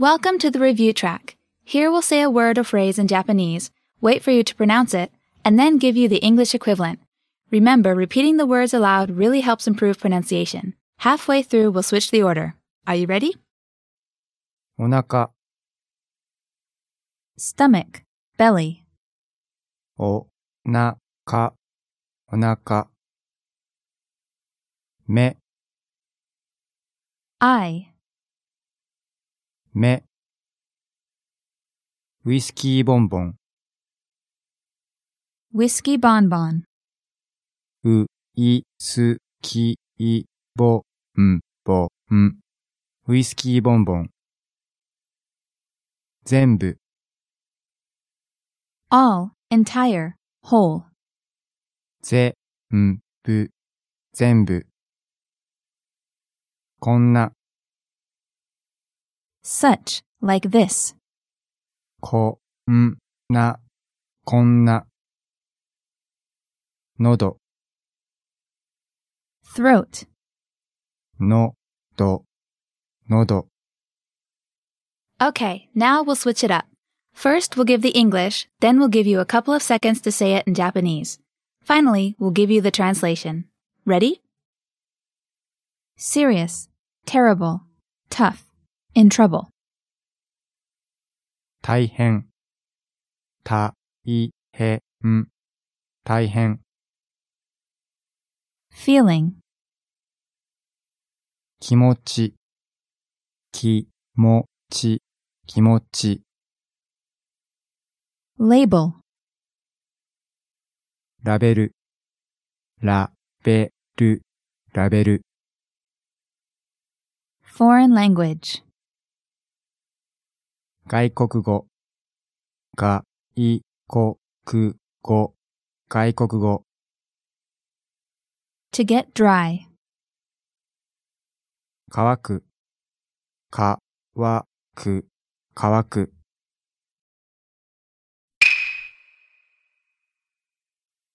Welcome to the review track. Here we'll say a word or phrase in Japanese, wait for you to pronounce it, and then give you the English equivalent. Remember, repeating the words aloud really helps improve pronunciation. Halfway through, we'll switch the order. Are you ready? お腹、 Stomach, belly. おなか、お腹。目、 Eye, 目。ウイスキーボンボン、 whiskey bonbon. ういすきいぼんぼん。ウイスキーボンボン。全部、 All, entire, whole. ぜんぶ、全部。こんな、 Such, like this. こんな、こんな。喉、 Throat. のど、のど。 Okay, now we'll switch it up. First, we'll give the English, then we'll give you a couple of seconds to say it in Japanese. Finally, we'll give you the translation. Ready? Serious, terrible, tough, in trouble. 大変、たいへん、大変。 Feeling, 気持ち、きもち、気持ち。 label, ラベル、ラベル、ラベル。 foreign language, 外国語、がいこくご、外国語。 to get dry, 乾く、かわく、乾く。